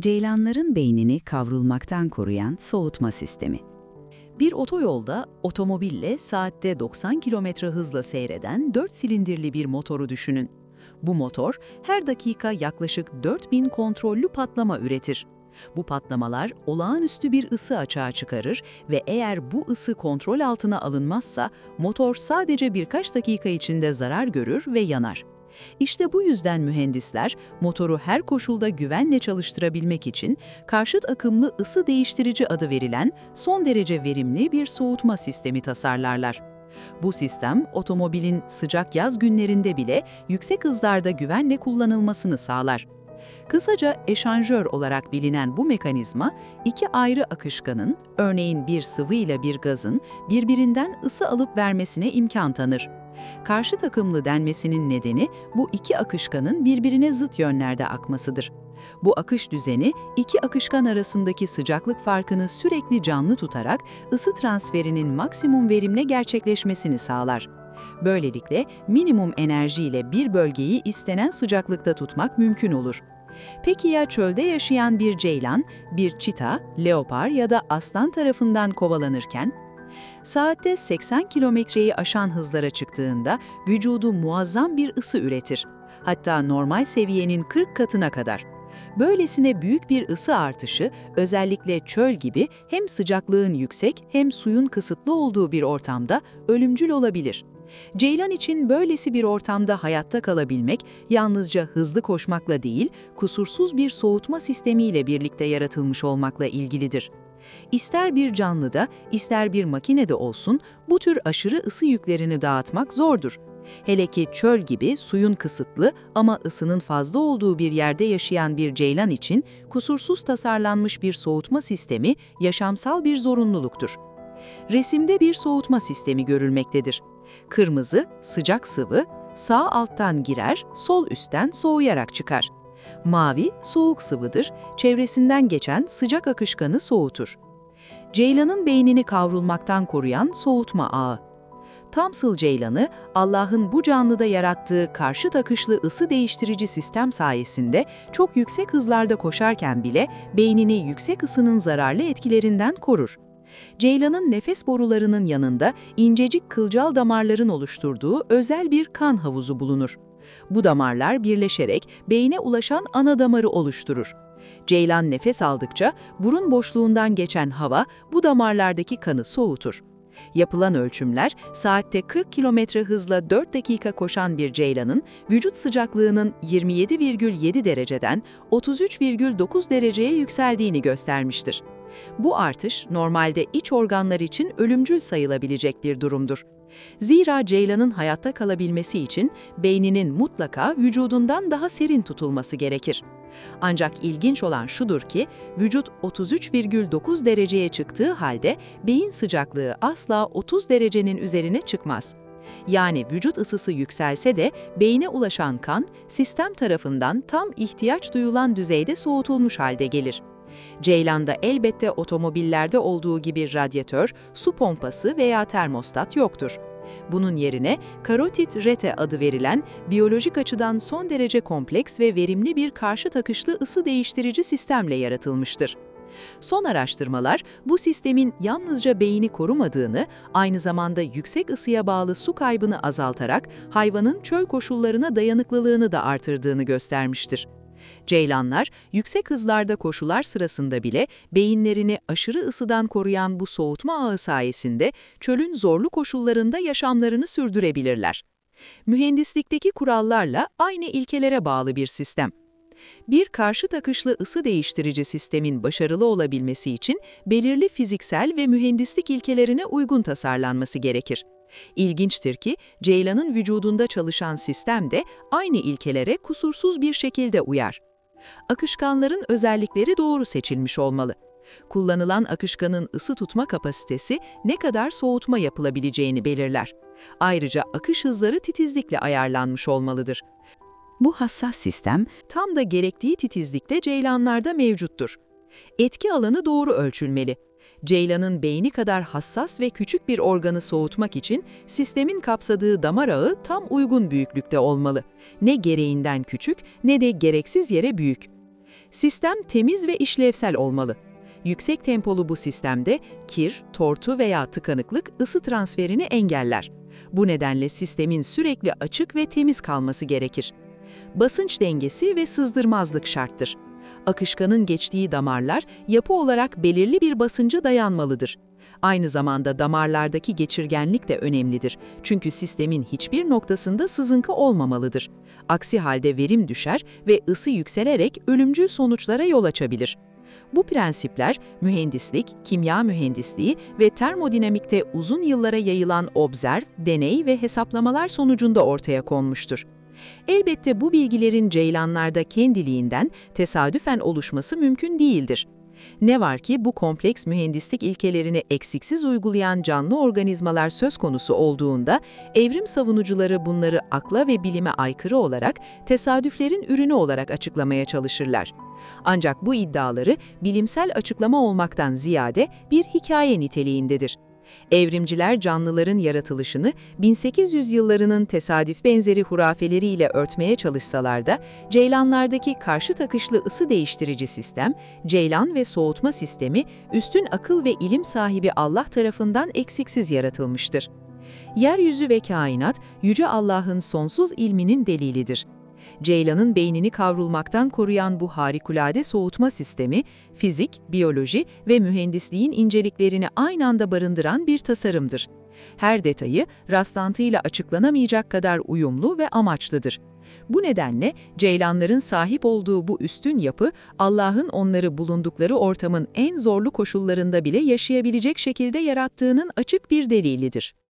Ceylanların beynini kavrulmaktan koruyan soğutma sistemi. Bir otoyolda otomobille saatte 90 kilometre hızla seyreden 4 silindirli bir motoru düşünün. Bu motor her dakika yaklaşık 4000 kontrollü patlama üretir. Bu patlamalar olağanüstü bir ısı açığa çıkarır ve eğer bu ısı kontrol altına alınmazsa motor sadece birkaç dakika içinde zarar görür ve yanar. İşte bu yüzden mühendisler motoru her koşulda güvenle çalıştırabilmek için karşıt akımlı ısı değiştirici adı verilen son derece verimli bir soğutma sistemi tasarlarlar. Bu sistem otomobilin sıcak yaz günlerinde bile yüksek hızlarda güvenle kullanılmasını sağlar. Kısaca eşanjör olarak bilinen bu mekanizma, iki ayrı akışkanın, örneğin bir sıvı ile bir gazın, birbirinden ısı alıp vermesine imkan tanır. Karşıt akımlı denmesinin nedeni bu iki akışkanın birbirine zıt yönlerde akmasıdır. Bu akış düzeni iki akışkan arasındaki sıcaklık farkını sürekli canlı tutarak ısı transferinin maksimum verimle gerçekleşmesini sağlar. Böylelikle minimum enerjiyle bir bölgeyi istenen sıcaklıkta tutmak mümkün olur. Peki ya çölde yaşayan bir ceylan, bir çita, leopar ya da aslan tarafından kovalanırken? Saatte 80 kilometreyi aşan hızlara çıktığında vücudu muazzam bir ısı üretir. Hatta normal seviyenin 40 katına kadar. Böylesine büyük bir ısı artışı özellikle çöl gibi hem sıcaklığın yüksek hem suyun kısıtlı olduğu bir ortamda ölümcül olabilir. Ceylan için böylesi bir ortamda hayatta kalabilmek yalnızca hızlı koşmakla değil, kusursuz bir soğutma sistemiyle birlikte yaratılmış olmakla ilgilidir. İster bir canlıda, ister bir makinede olsun bu tür aşırı ısı yüklerini dağıtmak zordur. Hele ki çöl gibi suyun kısıtlı ama ısının fazla olduğu bir yerde yaşayan bir ceylan için kusursuz tasarlanmış bir soğutma sistemi yaşamsal bir zorunluluktur. Resimde bir soğutma sistemi görülmektedir. Kırmızı, sıcak sıvı, sağ alttan girer, sol üstten soğuyarak çıkar. Mavi, soğuk sıvıdır, çevresinden geçen sıcak akışkanı soğutur. Ceylanın beynini kavrulmaktan koruyan soğutma ağı. Tamsıl ceylanı, Allah'ın bu canlıda yarattığı karşıt akışlı ısı değiştirici sistem sayesinde çok yüksek hızlarda koşarken bile beynini yüksek ısının zararlı etkilerinden korur. Ceylanın nefes borularının yanında incecik kılcal damarların oluşturduğu özel bir kan havuzu bulunur. Bu damarlar birleşerek beyne ulaşan ana damarı oluşturur. Ceylan nefes aldıkça burun boşluğundan geçen hava bu damarlardaki kanı soğutur. Yapılan ölçümler, saatte 40 kilometre hızla 4 dakika koşan bir ceylanın vücut sıcaklığının 27,7 dereceden 33,9 dereceye yükseldiğini göstermiştir. Bu artış normalde iç organlar için ölümcül sayılabilecek bir durumdur. Zira ceylanın hayatta kalabilmesi için beyninin mutlaka vücudundan daha serin tutulması gerekir. Ancak ilginç olan şudur ki, vücut 33,9 dereceye çıktığı halde beyin sıcaklığı asla 30 derecenin üzerine çıkmaz. Yani vücut ısısı yükselse de beyne ulaşan kan, sistem tarafından tam ihtiyaç duyulan düzeyde soğutulmuş halde gelir. Ceylanda elbette otomobillerde olduğu gibi radyatör, su pompası veya termostat yoktur. Bunun yerine karotit rete adı verilen biyolojik açıdan son derece kompleks ve verimli bir karşıt akışlı ısı değiştirici sistemle yaratılmıştır. Son araştırmalar bu sistemin yalnızca beyni korumadığını, aynı zamanda yüksek ısıya bağlı su kaybını azaltarak hayvanın çöl koşullarına dayanıklılığını da artırdığını göstermiştir. Ceylanlar, yüksek hızlarda koşular sırasında bile beyinlerini aşırı ısıdan koruyan bu soğutma ağı sayesinde çölün zorlu koşullarında yaşamlarını sürdürebilirler. Mühendislikteki kurallarla aynı ilkelere bağlı bir sistem. Bir karşıt akışlı ısı değiştirici sistemin başarılı olabilmesi için belirli fiziksel ve mühendislik ilkelerine uygun tasarlanması gerekir. İlginçtir ki, ceylanın vücudunda çalışan sistem de aynı ilkelere kusursuz bir şekilde uyar. Akışkanların özellikleri doğru seçilmiş olmalı. Kullanılan akışkanın ısı tutma kapasitesi ne kadar soğutma yapılabileceğini belirler. Ayrıca akış hızları titizlikle ayarlanmış olmalıdır. Bu hassas sistem tam da gerektiği titizlikle ceylanlarda mevcuttur. Etki alanı doğru ölçülmeli. Ceylanın beyni kadar hassas ve küçük bir organı soğutmak için sistemin kapsadığı damar ağı tam uygun büyüklükte olmalı. Ne gereğinden küçük ne de gereksiz yere büyük. Sistem temiz ve işlevsel olmalı. Yüksek tempolu bu sistemde kir, tortu veya tıkanıklık ısı transferini engeller. Bu nedenle sistemin sürekli açık ve temiz kalması gerekir. Basınç dengesi ve sızdırmazlık şarttır. Akışkanın geçtiği damarlar yapı olarak belirli bir basınca dayanmalıdır. Aynı zamanda damarlardaki geçirgenlik de önemlidir. Çünkü sistemin hiçbir noktasında sızıntı olmamalıdır. Aksi halde verim düşer ve ısı yükselerek ölümcül sonuçlara yol açabilir. Bu prensipler mühendislik, kimya mühendisliği ve termodinamikte uzun yıllara yayılan observ, deney ve hesaplamalar sonucunda ortaya konmuştur. Elbette bu bilgilerin ceylanlarda kendiliğinden tesadüfen oluşması mümkün değildir. Ne var ki bu kompleks mühendislik ilkelerini eksiksiz uygulayan canlı organizmalar söz konusu olduğunda, evrim savunucuları bunları akla ve bilime aykırı olarak tesadüflerin ürünü olarak açıklamaya çalışırlar. Ancak bu iddiaları bilimsel açıklama olmaktan ziyade bir hikaye niteliğindedir. Evrimciler canlıların yaratılışını 1800 yıllarının tesadüf benzeri hurafeleriyle örtmeye çalışsalar da, ceylanlardaki karşıt akışlı ısı değiştirici sistem, ceylan ve soğutma sistemi, üstün akıl ve ilim sahibi Allah tarafından eksiksiz yaratılmıştır. Yeryüzü ve kainat, Yüce Allah'ın sonsuz ilminin delilidir. Ceylanın beynini kavrulmaktan koruyan bu harikulade soğutma sistemi, fizik, biyoloji ve mühendisliğin inceliklerini aynı anda barındıran bir tasarımdır. Her detayı rastlantıyla açıklanamayacak kadar uyumlu ve amaçlıdır. Bu nedenle ceylanların sahip olduğu bu üstün yapı, Allah'ın onları bulundukları ortamın en zorlu koşullarında bile yaşayabilecek şekilde yarattığının açık bir delilidir.